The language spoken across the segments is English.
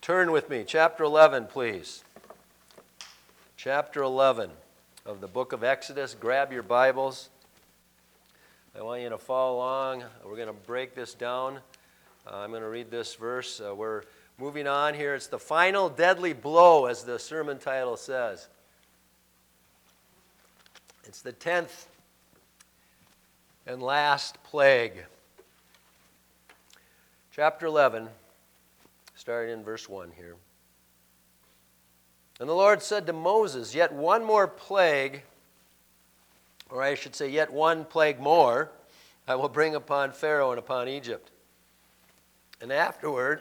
Turn with me, chapter 11, please. Chapter 11 of the book of Exodus. Grab your Bibles. I want you to follow along. We're going to break this down. I'm going to read this verse. We're moving on here. It's the final deadly blow, as the sermon title says. It's the 10th and last plague. Chapter 11, starting in verse 1 here. And the Lord said to Moses, yet one more plague, or I should say yet one plague more, I will bring upon Pharaoh and upon Egypt. And afterward,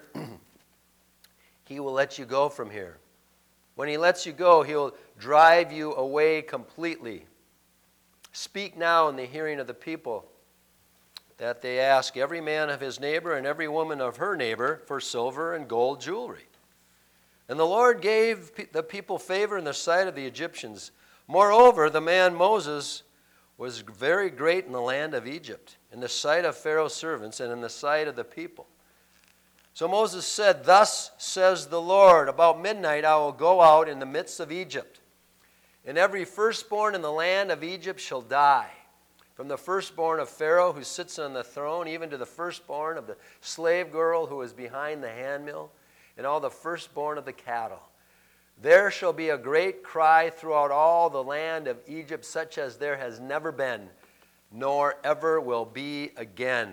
he will let you go from here. When he lets you go, he will drive you away completely. Speak now in the hearing of the people, that they ask every man of his neighbor and every woman of her neighbor for silver and gold jewelry. And the Lord gave the people favor in the sight of the Egyptians. Moreover, the man Moses was very great in the land of Egypt, in the sight of Pharaoh's servants and in the sight of the people. So Moses said, thus says the Lord, about midnight I will go out in the midst of Egypt, and every firstborn in the land of Egypt shall die. From the firstborn of Pharaoh who sits on the throne, even to the firstborn of the slave girl who is behind the handmill, and all the firstborn of the cattle. There shall be a great cry throughout all the land of Egypt, such as there has never been, nor ever will be again.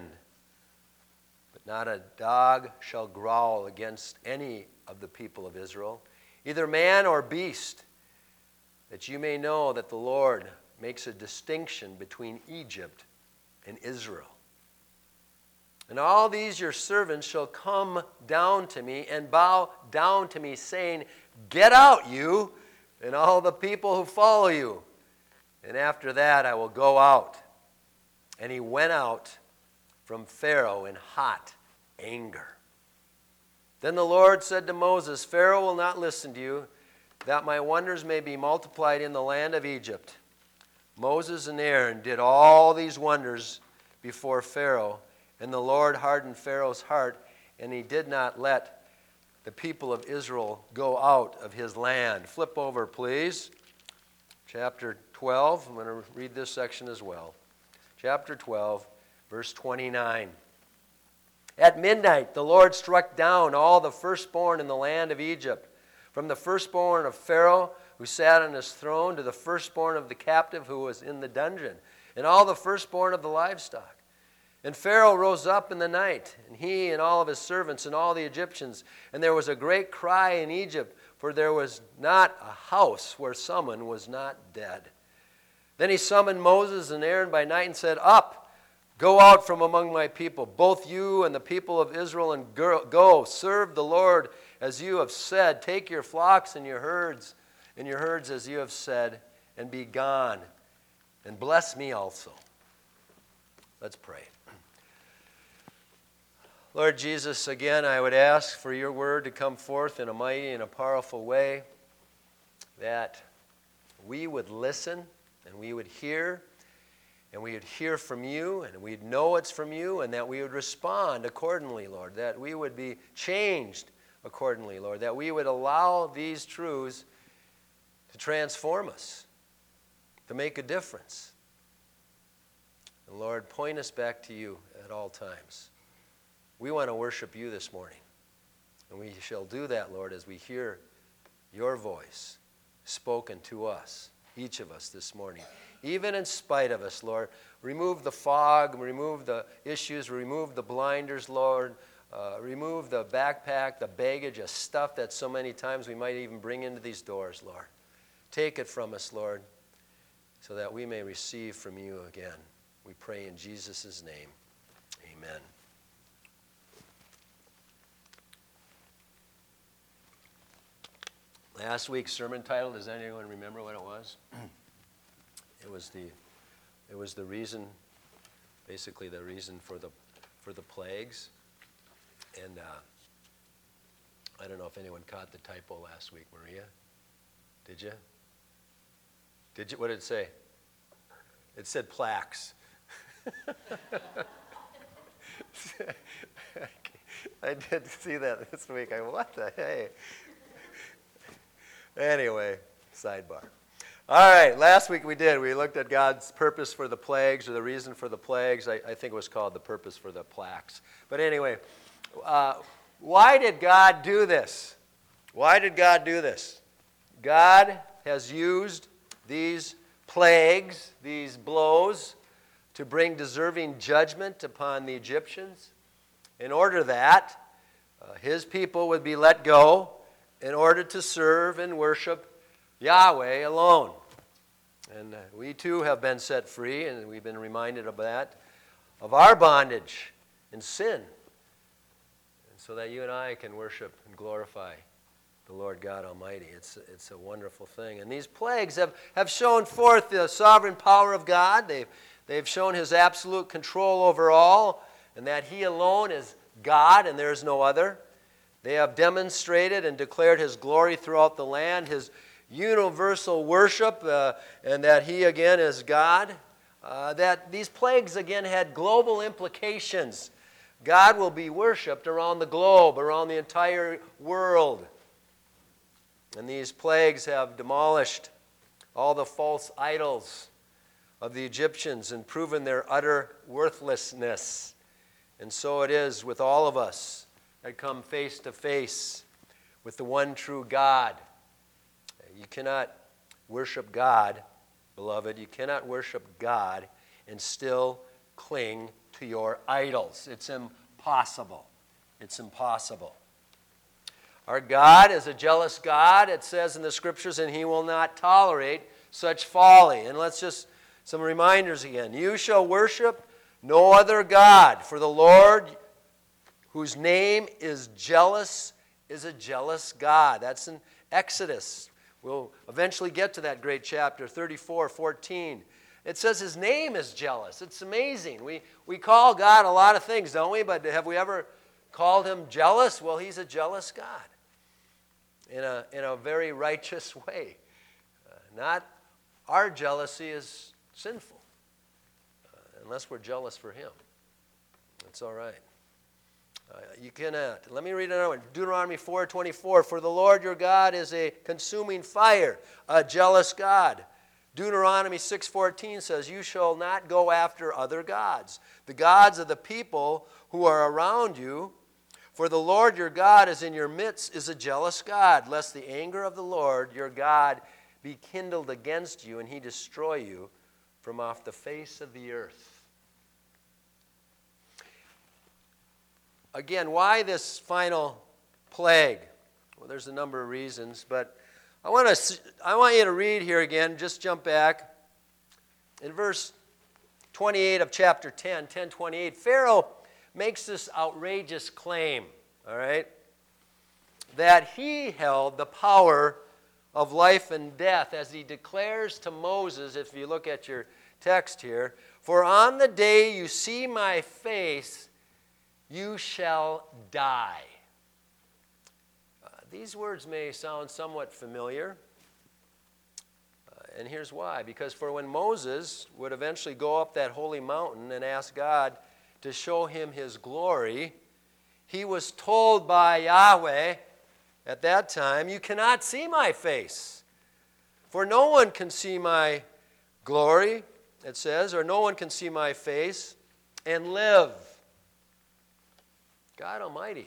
But not a dog shall growl against any of the people of Israel, either man or beast, that you may know that the Lord makes a distinction between Egypt and Israel. And all these your servants shall come down to me and bow down to me, saying, get out, you, and all the people who follow you. And after that I will go out. And he went out from Pharaoh in hot anger. Then the Lord said to Moses, Pharaoh will not listen to you, that my wonders may be multiplied in the land of Egypt. Moses and Aaron did all these wonders before Pharaoh, and the Lord hardened Pharaoh's heart, and he did not let the people of Israel go out of his land. Flip over, please. Chapter 12. I'm going to read this section as well. Chapter 12, verse 29. At midnight, the Lord struck down all the firstborn in the land of Egypt, from the firstborn of Pharaoh, who sat on his throne, to the firstborn of the captive who was in the dungeon, and all the firstborn of the livestock. And Pharaoh rose up in the night, and he and all of his servants and all the Egyptians. And there was a great cry in Egypt, for there was not a house where someone was not dead. Then he summoned Moses and Aaron by night and said, up, go out from among my people, both you and the people of Israel, and go, serve the Lord as you have said. Take your flocks and your herds as you have said, and be gone, and bless me also. Let's pray. Lord Jesus, again, I would ask for your word to come forth in a mighty and a powerful way, that we would listen and we would hear, and we would hear from you, and we'd know it's from you, and that we would respond accordingly, Lord, that we would be changed accordingly, Lord, that we would allow these truths to transform us, to make a difference. And Lord, point us back to you at all times. We want to worship you this morning. And we shall do that, Lord, as we hear your voice spoken to us, each of us this morning. Even in spite of us, Lord, remove the fog, remove the issues, remove the blinders, Lord. Remove the backpack, the baggage of stuff that so many times we might even bring into these doors, Lord. Take it from us, Lord, so that we may receive from you again. We pray in Jesus' name. Amen. Last week's sermon title, does anyone remember what it was? It was the reason, basically the reason for the plagues. And I don't know if anyone caught the typo last week. Maria, did you? What did it say? It said plaques. I did see that this week. What the hey? Anyway, sidebar. All right, last week we looked at God's purpose for the plagues, or the reason for the plagues. I think it was called the purpose for the plaques. But anyway, why did God do this? Why did God do this? God has used these plagues, these blows, to bring deserving judgment upon the Egyptians in order that his people would be let go in order to serve and worship Yahweh alone. And we too have been set free, and we've been reminded of that, of our bondage and sin, and so that you and I can worship and glorify the Lord God Almighty. It's a wonderful thing. And these plagues have shown forth the sovereign power of God. They've shown his absolute control over all, and that he alone is God and there is no other. They have demonstrated and declared his glory throughout the land, his universal worship, and that he again is God. That these plagues again had global implications. God will be worshipped around the globe, around the entire world. And these plagues have demolished all the false idols of the Egyptians and proven their utter worthlessness. And so it is with all of us that come face to face with the one true God. You cannot worship God, beloved. You cannot worship God and still cling to your idols. It's impossible. It's impossible. Our God is a jealous God, it says in the Scriptures, and he will not tolerate such folly. And let's just, some reminders again. You shall worship no other God, for the Lord, whose name is jealous, is a jealous God. That's in Exodus. We'll eventually get to that great chapter, 34:14. It says his name is jealous. It's amazing. We call God a lot of things, don't we? But have we ever called him jealous? Well, he's a jealous God in a very righteous way. Not our jealousy is sinful, unless we're jealous for him. That's all right. You cannot. Let me read another one. Deuteronomy 4:24. For the Lord your God is a consuming fire, a jealous God. Deuteronomy 6:14 says, you shall not go after other gods, the gods of the people who are around you. For the Lord your God is in your midst, is a jealous God, lest the anger of the Lord your God be kindled against you, and he destroy you from off the face of the earth. Again, why this final plague? Well, there's a number of reasons, but I want you to read here again, just jump back. In verse 28 of chapter 10:28, Pharaoh makes this outrageous claim, all right, that he held the power of life and death, as he declares to Moses, if you look at your text here, for on the day you see my face, you shall die. These words may sound somewhat familiar, and here's why. Because for when Moses would eventually go up that holy mountain and ask God to show him his glory, he was told by Yahweh at that time, you cannot see my face, for no one can see my glory, it says, or no one can see my face and live. God Almighty.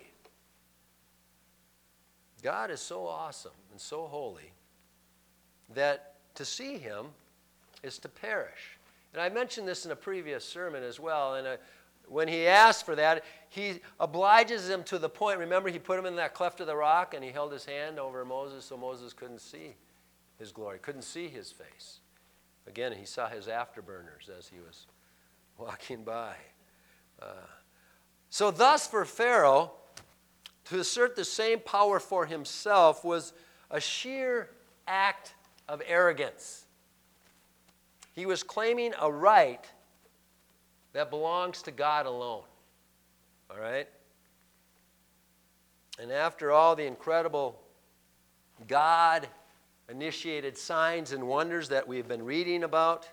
God is so awesome and so holy that to see him is to perish. And I mentioned this in a previous sermon as well. And when he asked for that, he obliges him to the point. Remember, he put him in that cleft of the rock and he held his hand over Moses so Moses couldn't see his glory, couldn't see his face. Again, he saw his afterburners as he was walking by. So thus for Pharaoh, to assert the same power for himself was a sheer act of arrogance. He was claiming a right that belongs to God alone. All right? And after all the incredible God-initiated signs and wonders that we've been reading about,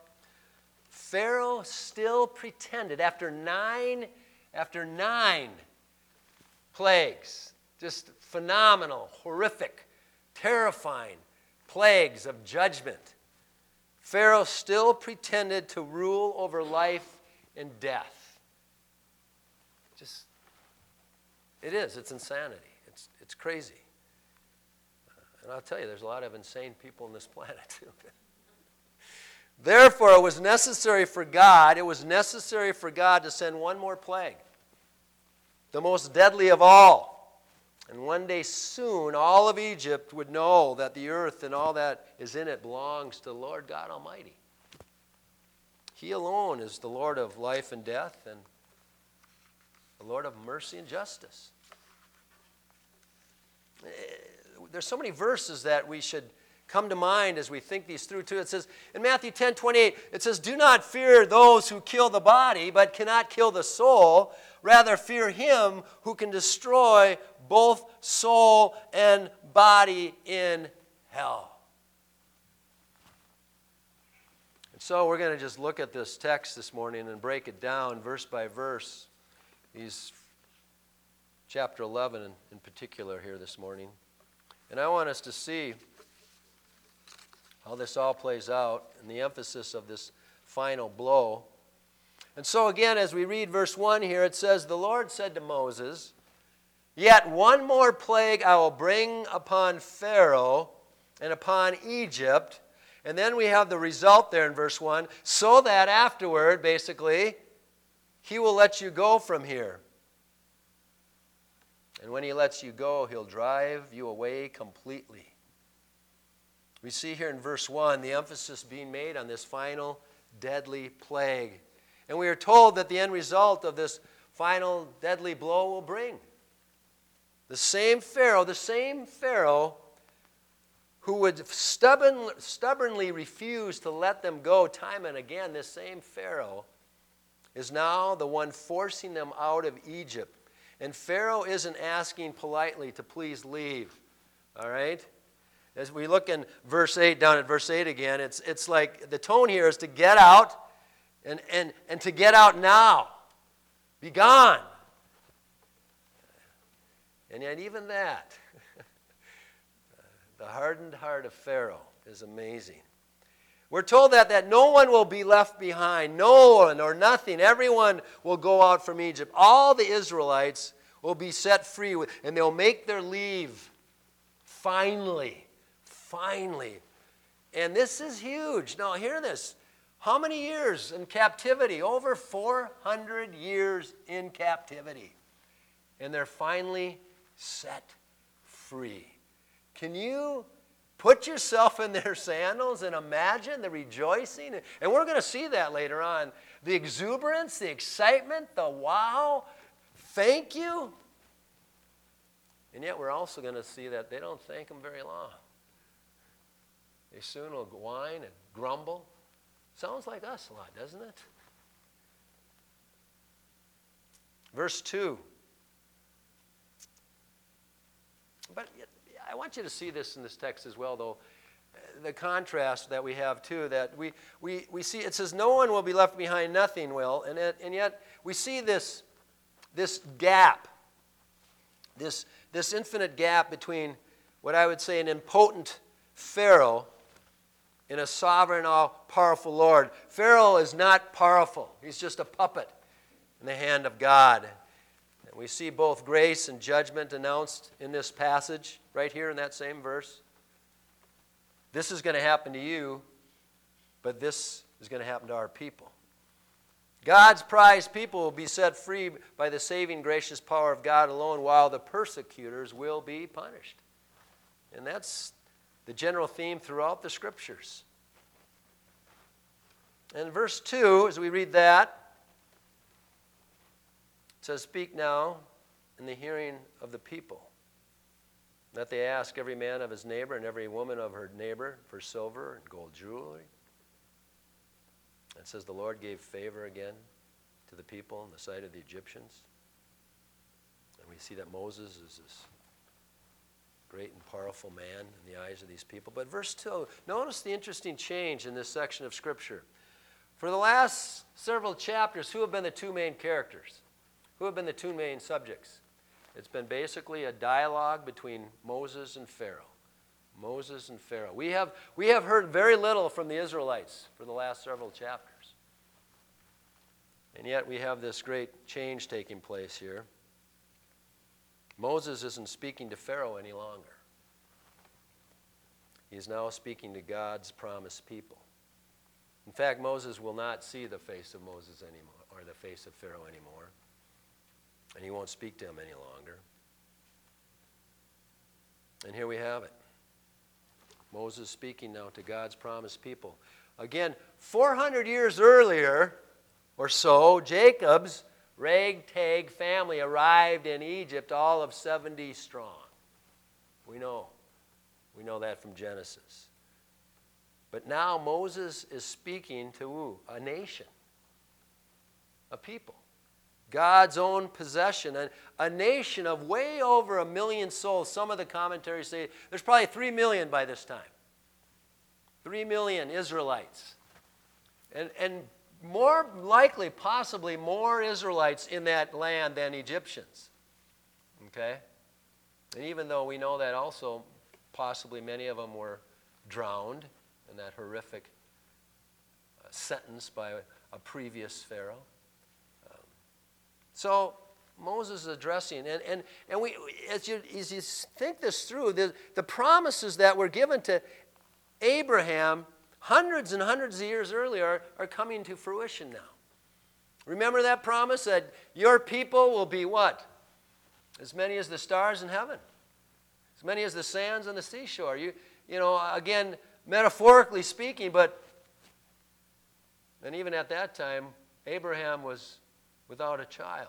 Pharaoh still pretended, after nine plagues, just phenomenal, horrific, terrifying plagues of judgment, Pharaoh still pretended to rule over life and death. It's insanity. It's crazy. And I'll tell you, there's a lot of insane people on this planet too. Therefore, it was necessary for God to send one more plague, the most deadly of all. And one day soon, all of Egypt would know that the earth and all that is in it belongs to the Lord God Almighty. He alone is the Lord of life and death and the Lord of mercy and justice. There's so many verses that we should come to mind as we think these through too. It says in Matthew 10:28, it says, "Do not fear those who kill the body, but cannot kill the soul. Rather fear him who can destroy both soul and body in hell." And so we're going to just look at this text this morning and break it down verse by verse. These chapter 11 in particular here this morning. And I want us to see how this all plays out and the emphasis of this final blow. And so again, as we read verse 1 here, it says, "The Lord said to Moses, 'Yet one more plague I will bring upon Pharaoh and upon Egypt.'" And then we have the result there in verse 1, "so that afterward," basically, "he will let you go from here. And when he lets you go, he'll drive you away completely." We see here in verse 1 the emphasis being made on this final deadly plague. And we are told that the end result of this final deadly blow will bring the same Pharaoh who would stubbornly refuse to let them go time and again, this same Pharaoh is now the one forcing them out of Egypt. And Pharaoh isn't asking politely to please leave, all right? As we look in verse 8, down at verse 8 again, it's like the tone here is to get out and to get out now. Be gone. And yet even that, the hardened heart of Pharaoh is amazing. We're told that no one will be left behind. No one or nothing. Everyone will go out from Egypt. All the Israelites will be set free, and they'll make their leave. Finally. And this is huge. Now, hear this. How many years in captivity? Over 400 years in captivity. And they're finally set free. Can you put yourself in their sandals and imagine the rejoicing? And we're going to see that later on. The exuberance, the excitement, the wow, thank you. And yet we're also going to see that they don't thank him very long. They soon will whine and grumble. Sounds like us a lot, doesn't it? Verse 2. But I want you to see this in this text as well, though. The contrast that we have, too, that we see, it says, "No one will be left behind, nothing will." And yet we see this gap, this infinite gap between what I would say an impotent Pharaoh and a sovereign, all-powerful Lord. Pharaoh is not powerful. He's just a puppet in the hand of God. And we see both grace and judgment announced in this passage, right here in that same verse. This is going to happen to you, but this is going to happen to our people. God's prized people will be set free by the saving, gracious power of God alone, while the persecutors will be punished. And that's the general theme throughout the Scriptures. And verse 2, as we read that, it says, "Speak now in the hearing of the people, that they ask every man of his neighbor and every woman of her neighbor for silver and gold jewelry." It says the Lord gave favor again to the people in the sight of the Egyptians. And we see that Moses is this great and powerful man in the eyes of these people. But verse 2, notice the interesting change in this section of Scripture. For the last several chapters, who have been the two main characters? Who have been the two main subjects? It's been basically a dialogue between Moses and Pharaoh. Moses and Pharaoh. We have heard very little from the Israelites for the last several chapters. And yet we have this great change taking place here. Moses isn't speaking to Pharaoh any longer. He's now speaking to God's promised people. In fact, Moses will not see the face of Moses anymore, or the face of Pharaoh anymore. And he won't speak to him any longer. And here we have it. Moses speaking now to God's promised people. Again, 400 years earlier or so, Jacob's ragtag family arrived in Egypt, all of 70 strong. We know that from Genesis. But now Moses is speaking to who? A nation, a people, God's own possession, a nation of way over 1 million souls. Some of the commentaries say there's probably 3 million by this time. 3 million Israelites. And more likely, possibly more Israelites in that land than Egyptians. Okay? And even though we know that also possibly many of them were drowned in that horrific sentence by a previous Pharaoh. So Moses is addressing, and we, as you think this through, the promises that were given to Abraham hundreds and hundreds of years earlier are coming to fruition now. Remember that promise that your people will be what? As many as the stars in heaven. As many as the sands on the seashore. You know, again, metaphorically speaking, and even at that time, Abraham was without a child.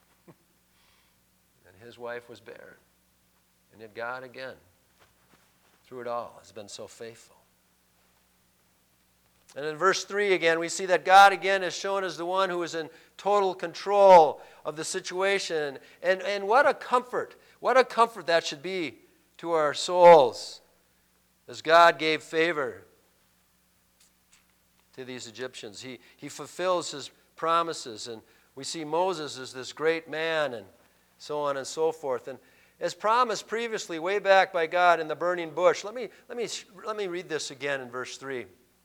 And his wife was barren. And yet God, again, through it all, has been so faithful. And in verse 3 again, we see that God again is shown as the one who is in total control of the situation. And what a comfort that should be to our souls as God gave favor to these Egyptians. He fulfills his promises, and we see Moses as this great man and so on and so forth. And as promised previously way back by God in the burning bush, let me read this again in verse 3.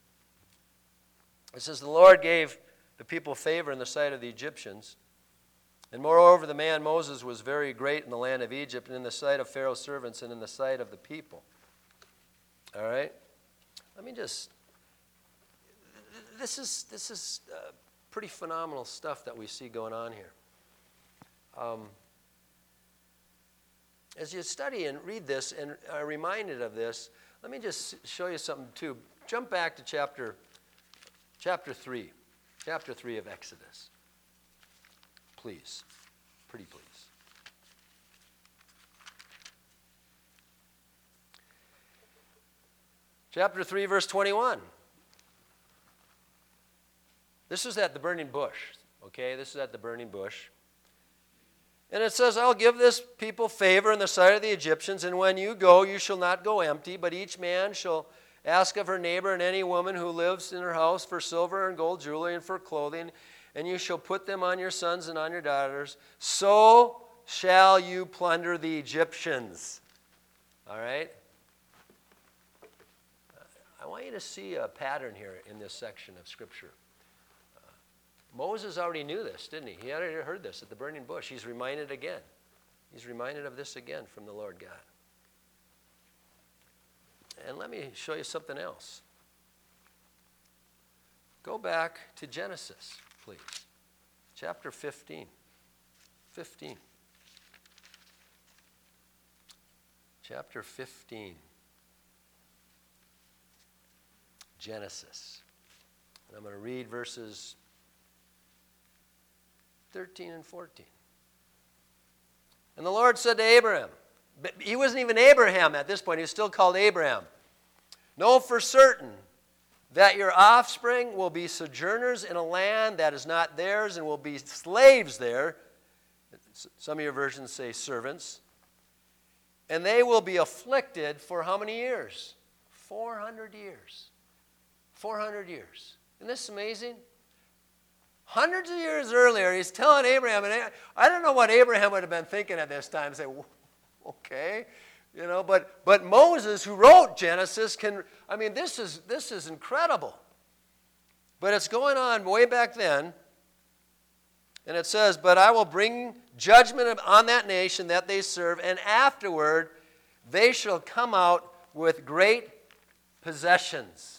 It says, the Lord gave the people favor in the sight of the Egyptians. And moreover, the man Moses was very great in the land of Egypt and in the sight of Pharaoh's servants and in the sight of the people. All right? This is pretty phenomenal stuff that we see going on here. As you study and read this and are reminded of this, let me just show you something too. Jump back to chapter 3 of Exodus. Please. Pretty please. Chapter 3, verse 21. This is at the burning bush. Okay, this is at the burning bush. And it says, I'll give this people favor in the sight of the Egyptians, and when you go, you shall not go empty, but each man shall ask of her neighbor and any woman who lives in her house for silver and gold jewelry and for clothing, and you shall put them on your sons and on your daughters. So shall you plunder the Egyptians. All right? I want you to see a pattern here in this section of Scripture. Moses already knew this, didn't he? He already heard this at the burning bush. He's reminded again. He's reminded of this again from the Lord God. And let me show you something else. Go back to Genesis, please. Chapter 15. 15. Chapter 15. Genesis. And I'm going to read verses 13 and 14. And the Lord said to Abraham, but he wasn't even Abraham at this point, he was still called Abraham. Know for certain that your offspring will be sojourners in a land that is not theirs and will be slaves there. Some of your versions say servants. And they will be afflicted for how many years? 400 years. 400 years. Isn't this amazing? Hundreds of years earlier, he's telling Abraham, and I don't know what Abraham would have been thinking at this time. Say, okay, but Moses, who wrote Genesis, this is incredible. But it's going on way back then, and it says, but I will bring judgment on that nation that they serve, and afterward they shall come out with great possessions.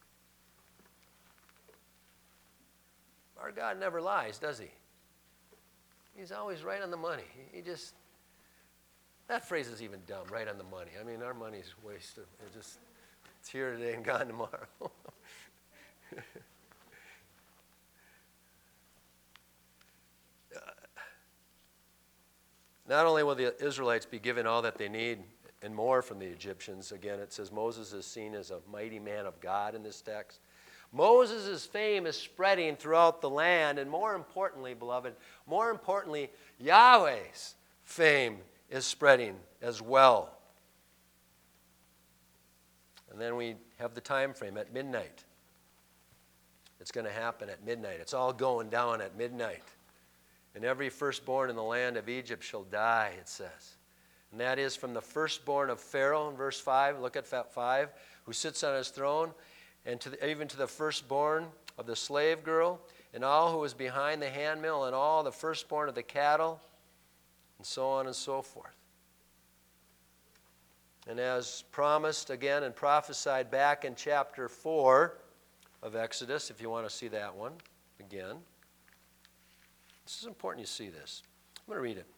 Our God never lies, does he? He's always right on the money. That phrase is even dumb, right on the money. Our money's wasted. It's here today and gone tomorrow. Not only will the Israelites be given all that they need and more from the Egyptians, again, it says Moses is seen as a mighty man of God in this text. Moses' fame is spreading throughout the land, and more importantly, beloved, Yahweh's fame is spreading as well. And then we have the time frame at midnight. It's going to happen at midnight. It's all going down at midnight. And every firstborn in the land of Egypt shall die, it says. And that is from the firstborn of Pharaoh in verse 5, look at 5, who sits on his throne, and even to the firstborn of the slave girl, and all who is behind the handmill, and all the firstborn of the cattle, and so on and so forth. And as promised again and prophesied back in chapter 4 of Exodus, if you want to see that one again. This is important you see this. I'm going to read it.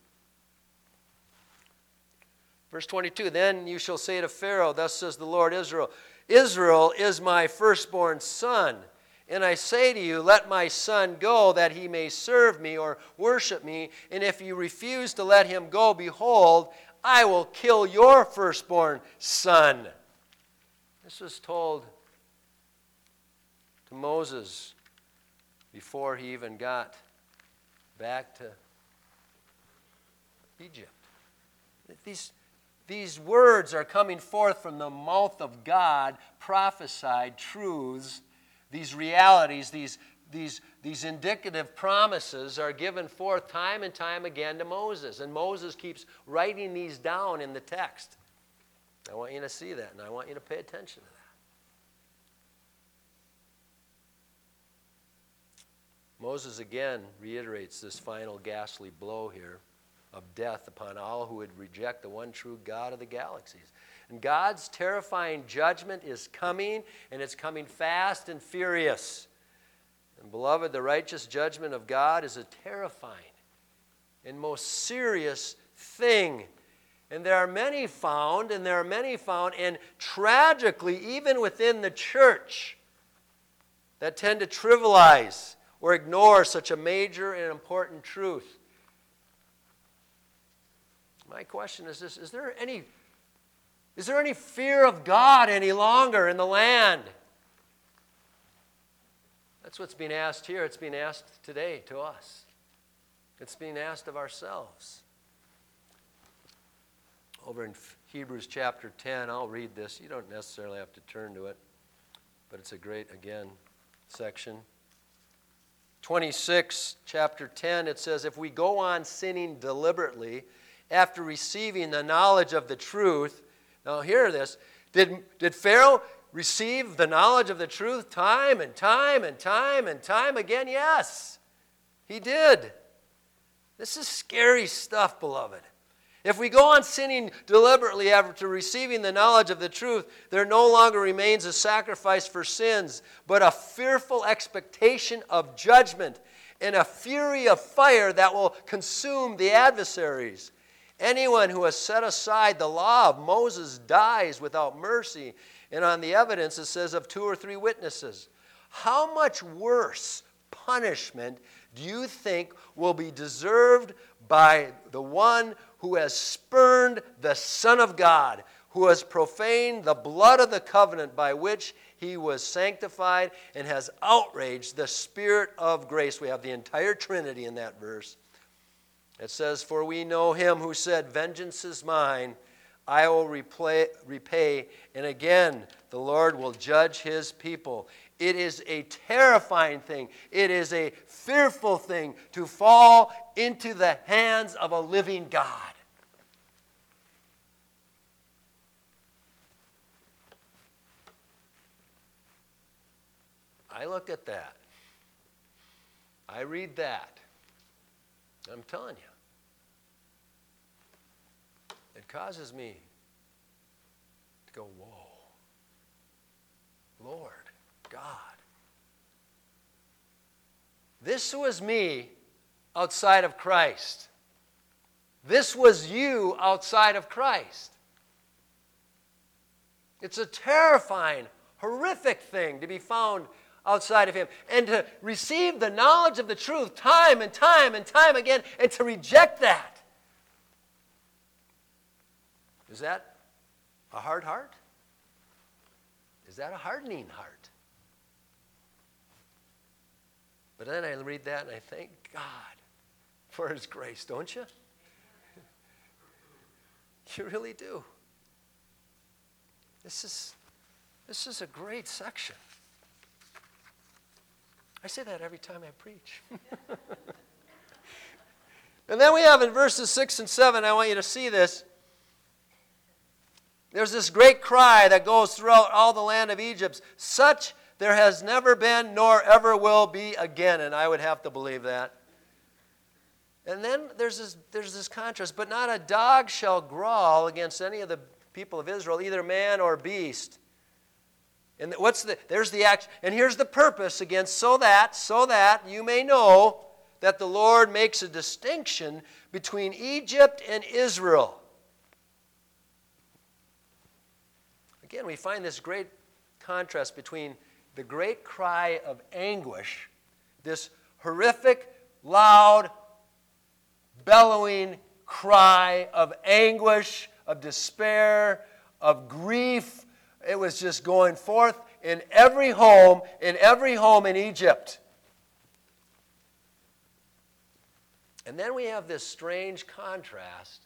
Verse 22, then you shall say to Pharaoh, thus says the Lord Israel, Israel is my firstborn son. And I say to you, let my son go, that he may serve me or worship me. And if you refuse to let him go, behold, I will kill your firstborn son. This was told to Moses before he even got back to Egypt. These words are coming forth from the mouth of God, prophesied truths. These realities, these indicative promises are given forth time and time again to Moses. And Moses keeps writing these down in the text. I want you to see that, and I want you to pay attention to that. Moses again reiterates this final ghastly blow here of death upon all who would reject the one true God of the galaxies. And God's terrifying judgment is coming, and it's coming fast and furious. And beloved, the righteous judgment of God is a terrifying and most serious thing. And there are many found, and tragically, even within the church, that tend to trivialize or ignore such a major and important truth. My question is this: is there any fear of God any longer in the land? That's what's being asked here. It's being asked today to us. It's being asked of ourselves. Over in Hebrews chapter 10, I'll read this. You don't necessarily have to turn to it, but it's a great, again, section. 26, chapter 10, it says, if we go on sinning deliberately after receiving the knowledge of the truth. Now hear this. Did Pharaoh receive the knowledge of the truth time and time and time and time again? Yes, he did. This is scary stuff, beloved. If we go on sinning deliberately after receiving the knowledge of the truth, there no longer remains a sacrifice for sins, but a fearful expectation of judgment and a fury of fire that will consume the adversaries. Anyone who has set aside the law of Moses dies without mercy. And on the evidence, it says, of 2 or 3 witnesses. How much worse punishment do you think will be deserved by the one who has spurned the Son of God, who has profaned the blood of the covenant by which he was sanctified, and has outraged the Spirit of grace? We have the entire Trinity in that verse. It says, for we know him who said, vengeance is mine, I will repay, and again the Lord will judge his people. It is a terrifying thing. It is a fearful thing to fall into the hands of a living God. I look at that. I read that. I'm telling you. It causes me to go, whoa. Lord God. This was me outside of Christ. This was you outside of Christ. It's a terrifying, horrific thing to be found outside of him and to receive the knowledge of the truth time and time and time again and to reject that. Is that a hard heart? Is that a hardening heart? But then I read that and I thank God for his grace, don't you? You really do. This is a great section. I say that every time I preach. And then we have in verses 6 and 7, I want you to see this. There's this great cry that goes throughout all the land of Egypt. Such there has never been nor ever will be again. And I would have to believe that. And then there's this contrast. But not a dog shall growl against any of the people of Israel, either man or beast. And there's the action. And here's the purpose again, so that you may know that the Lord makes a distinction between Egypt and Israel. Again, we find this great contrast between the great cry of anguish, this horrific, loud, bellowing cry of anguish, of despair, of grief. It was just going forth in every home in Egypt. And then we have this strange contrast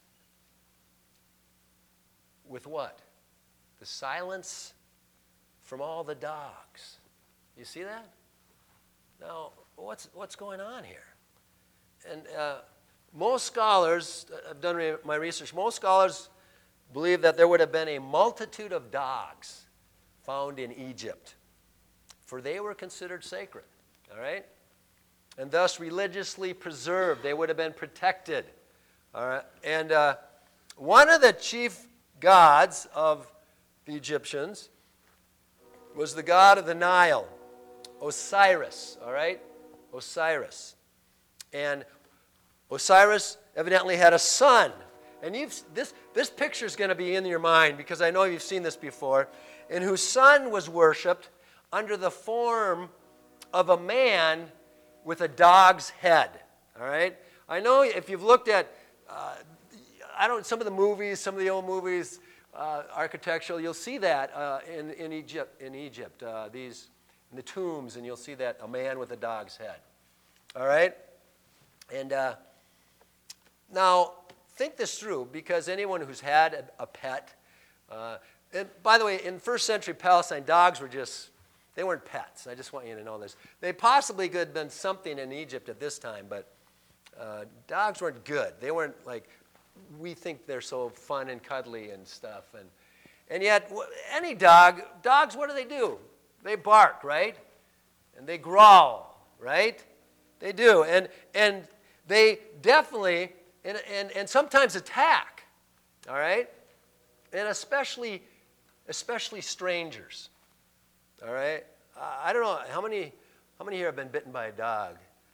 with what? The silence from all the dogs. You see that? Now, what's going on here? And most scholars, I've done my research, most scholars believe that there would have been a multitude of dogs found in Egypt, for they were considered sacred, all right? And thus religiously preserved. They would have been protected, all right? And one of the chief gods of the Egyptians was the god of the Nile, Osiris, all right? Osiris. And Osiris evidently had a son. And this picture is going to be in your mind because I know you've seen this before. And whose son was worshipped under the form of a man with a dog's head. All right? I know if you've looked at, some of the movies, some of the old movies, architectural, you'll see that in Egypt. In the tombs, and you'll see that a man with a dog's head. All right? And now, think this through, because anyone who's had a pet, and by the way, in first century Palestine, dogs they weren't pets. I just want you to know this. They possibly could have been something in Egypt at this time, but dogs weren't good. They weren't like, we think they're so fun and cuddly and stuff. And yet, any dogs, what do? They bark, right? And they growl, right? They do. And they definitely, and sometimes attack, all right? And especially strangers, all right? I don't know, how many here have been bitten by a dog?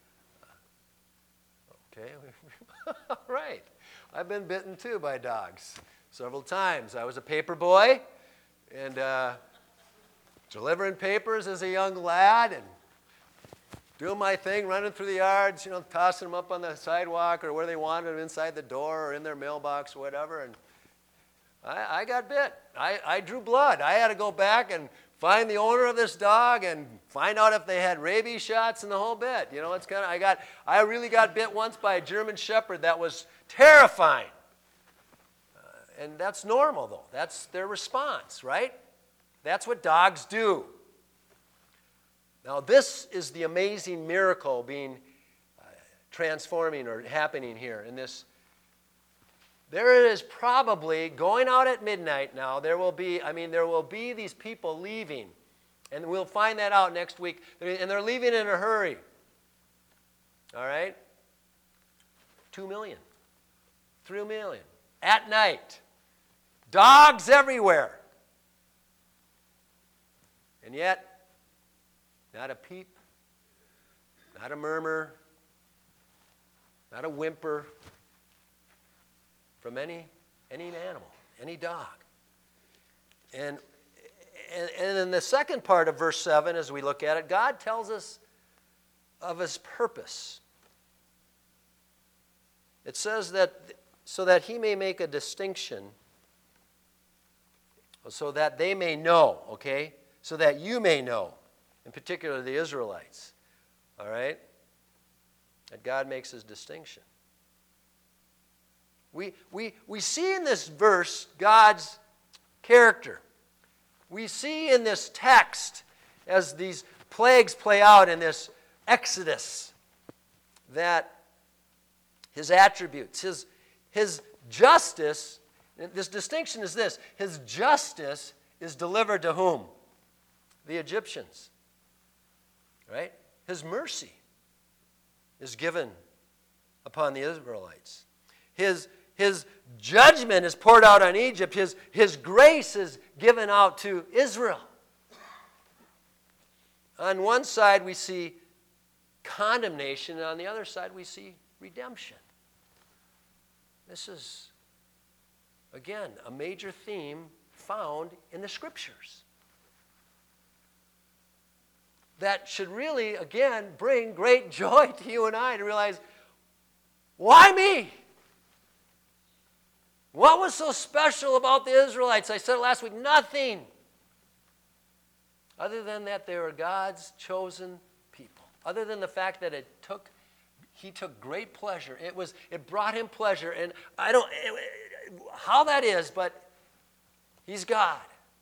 Okay, all right. I've been bitten too by dogs several times. I was a paper boy and delivering papers as a young lad and doing my thing, running through the yards, tossing them up on the sidewalk or where they wanted them, inside the door or in their mailbox or whatever. And I got bit. I drew blood. I had to go back and find the owner of this dog and find out if they had rabies shots and the whole bit. It's kind of, I really got bit once by a German Shepherd that was terrifying. And that's normal, though. That's their response, right? That's what dogs do. Now, this is the amazing miracle being transforming or happening here in this. There is probably, going out at midnight now, there will be these people leaving. And we'll find that out next week. And they're leaving in a hurry. All right? 2 million. 3 million. At night. Dogs everywhere. And yet, not a peep, not a murmur, not a whimper from any animal, any dog. And in the second part of verse 7, as we look at it, God tells us of his purpose. It says that so that he may make a distinction, so that they may know, okay? So that you may know, in particular the Israelites, all right? That God makes his distinction. We see in this verse God's character. We see in this text, as these plagues play out in this Exodus, that his attributes, his justice, this distinction is this: his justice is delivered to whom? The Egyptians. Right? His mercy is given upon the Israelites. His judgment is poured out on Egypt. His grace is given out to Israel. On one side we see condemnation, and on the other side we see redemption. This is, again, a major theme found in the Scriptures that should really, again, bring great joy to you and I to realize, why me? What was so special about the Israelites? I said it last week, nothing. Other than that they were God's chosen people. Other than the fact that he took great pleasure. It brought him pleasure. And I don't, how that is, but he's God.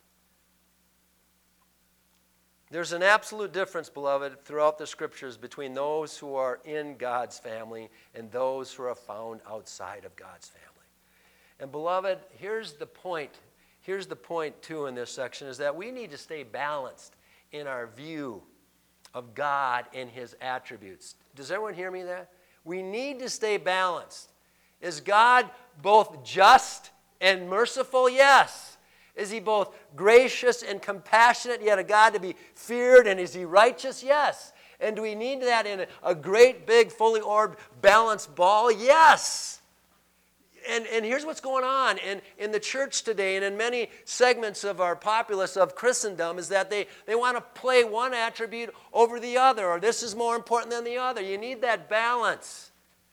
There's an absolute difference, beloved, throughout the Scriptures between those who are in God's family and those who are found outside of God's family. And beloved, here's the point. Here's the point, too, in this section, is that we need to stay balanced in our view of God and his attributes. Does everyone hear me there? We need to stay balanced. Is God both just and merciful? Yes. Is he both gracious and compassionate, yet a God to be feared? And is he righteous? Yes. And do we need that in a great, big, fully orbed, balanced ball? Yes. And here's what's going on in the church today and in many segments of our populace of Christendom is that they want to play one attribute over the other, or this is more important than the other. You need that balance.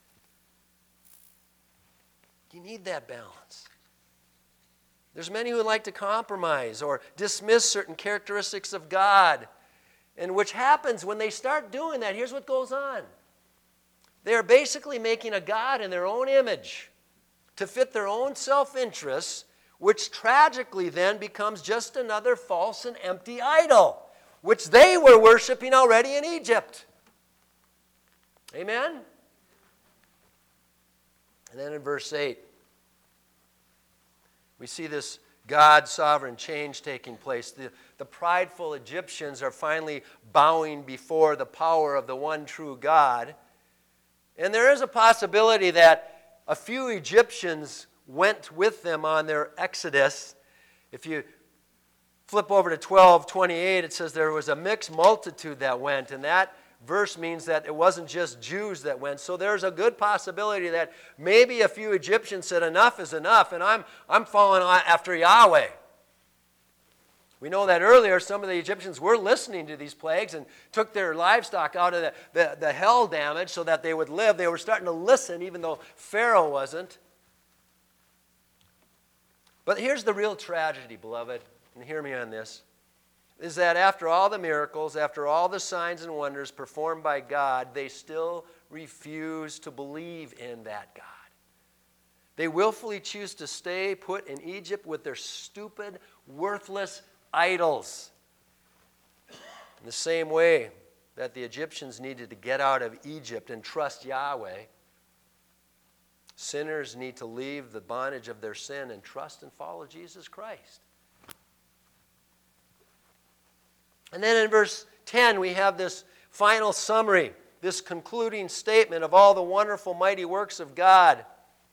You need that balance. There's many who like to compromise or dismiss certain characteristics of God. And which happens when they start doing that, here's what goes on. They're basically making a God in their own image to fit their own self-interests, which tragically then becomes just another false and empty idol, which they were worshiping already in Egypt. Amen? And then in verse 8, we see this God's sovereign change taking place. The prideful Egyptians are finally bowing before the power of the one true God. And there is a possibility that a few Egyptians went with them on their exodus. If you flip over to 12:28, it says there was a mixed multitude that went, and that verse means that it wasn't just Jews that went. So there's a good possibility that maybe a few Egyptians said, enough is enough, and I'm following after Yahweh. We know that earlier some of the Egyptians were listening to these plagues and took their livestock out of the hail damage so that they would live. They were starting to listen even though Pharaoh wasn't. But here's the real tragedy, beloved, and hear me on this, is that after all the miracles, after all the signs and wonders performed by God, they still refuse to believe in that God. They willfully choose to stay put in Egypt with their stupid, worthless idols. In the same way that the Egyptians needed to get out of Egypt and trust Yahweh, sinners need to leave the bondage of their sin and trust and follow Jesus Christ. And then in verse 10, we have this final summary, this concluding statement of all the wonderful, mighty works of God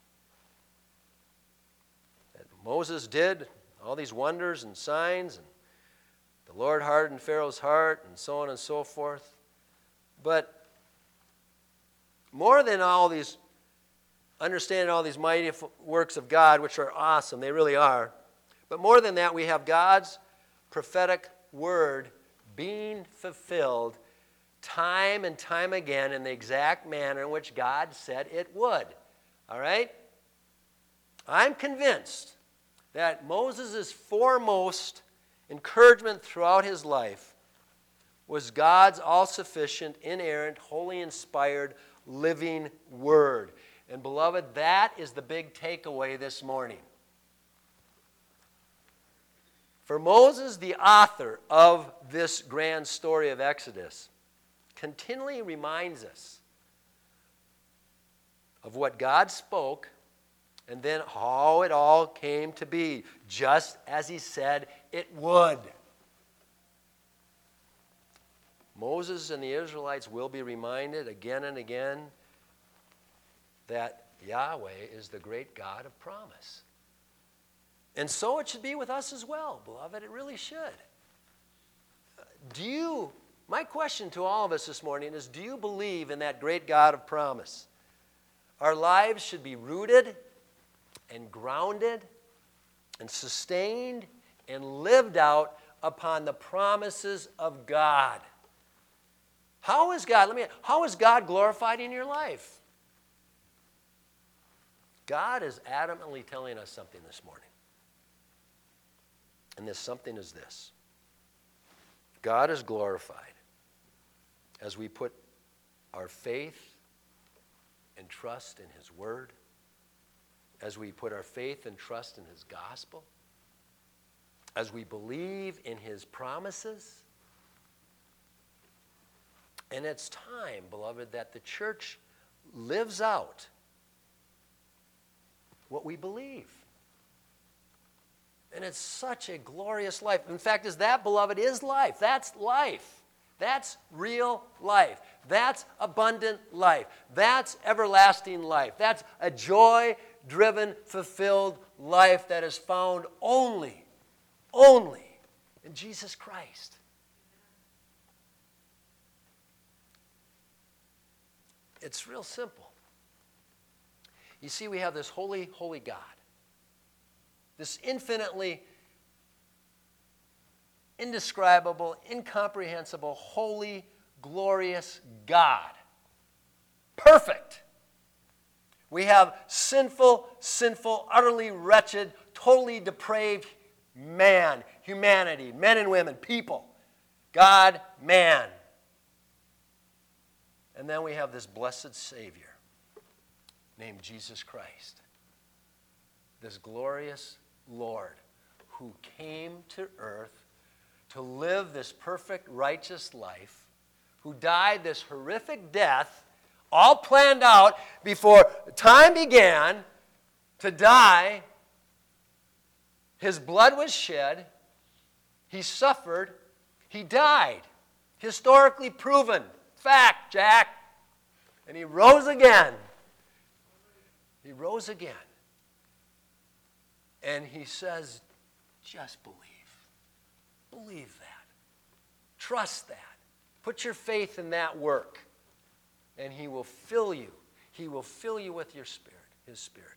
that Moses did, all these wonders and signs, and the Lord hardened Pharaoh's heart, and so on and so forth. But more than all these, understanding all these mighty works of God, which are awesome, they really are, but more than that, we have God's prophetic word being fulfilled time and time again in the exact manner in which God said it would. All right? I'm convinced that Moses' foremost encouragement throughout his life was God's all-sufficient, inerrant, wholly inspired, living word. And beloved, that is the big takeaway this morning. For Moses, the author of this grand story of Exodus, continually reminds us of what God spoke and then how it all came to be, just as he said it would. Moses and the Israelites will be reminded again and again that Yahweh is the great God of promise. And so it should be with us as well, beloved. It really should. My question to all of us this morning is, do you believe in that great God of promise? Our lives should be rooted and grounded and sustained and lived out upon the promises of God. How is God glorified in your life? God is adamantly telling us something this morning. And this something is this. God is glorified as we put our faith and trust in his word, as we put our faith and trust in his gospel, as we believe in his promises. And it's time, beloved, that the church lives out what we believe. And it's such a glorious life. In fact, beloved, is life. That's life. That's real life. That's abundant life. That's everlasting life. That's a joy-driven, fulfilled life that is found only in Jesus Christ. It's real simple. You see, we have this holy, holy God. This infinitely indescribable, incomprehensible, holy, glorious God. Perfect. We have sinful, utterly wretched, totally depraved humanity, men and women, people. God, man. And then we have this blessed Savior named Jesus Christ. This glorious Lord who came to earth to live this perfect, righteous life, who died this horrific death, all planned out before time began to die. His blood was shed. He suffered. He died. Historically proven. Fact, Jack. And he rose again. He rose again. And he says, just believe. Believe that. Trust that. Put your faith in that work. And he will fill you. He will fill you with your spirit, his spirit.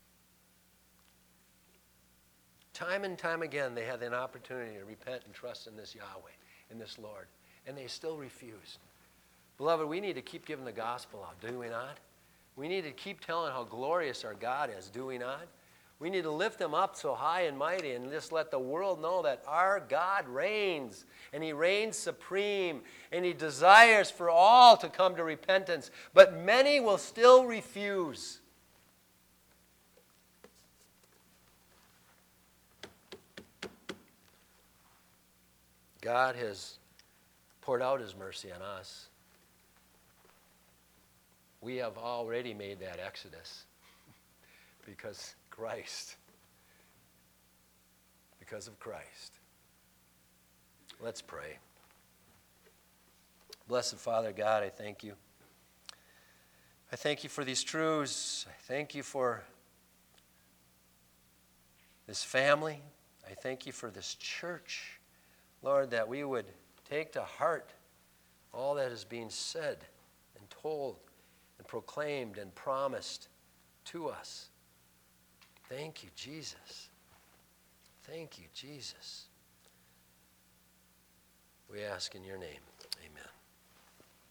Time and time again, they had an opportunity to repent and trust in this Yahweh, in this Lord. And they still refused. Beloved, we need to keep giving the gospel out, do we not? We need to keep telling how glorious our God is, do we not? We need to lift him up so high and mighty and just let the world know that our God reigns, and he reigns supreme, and he desires for all to come to repentance. But many will still refuse. God has poured out his mercy on us. We have already made that exodus because of Christ. Let's pray. Blessed Father God, I thank you. I thank you for these truths. I thank you for this family. I thank you for this church. Lord, that we would take to heart all that is being said and told and proclaimed and promised to us. Thank you, Jesus. Thank you, Jesus. We ask in your name. Amen.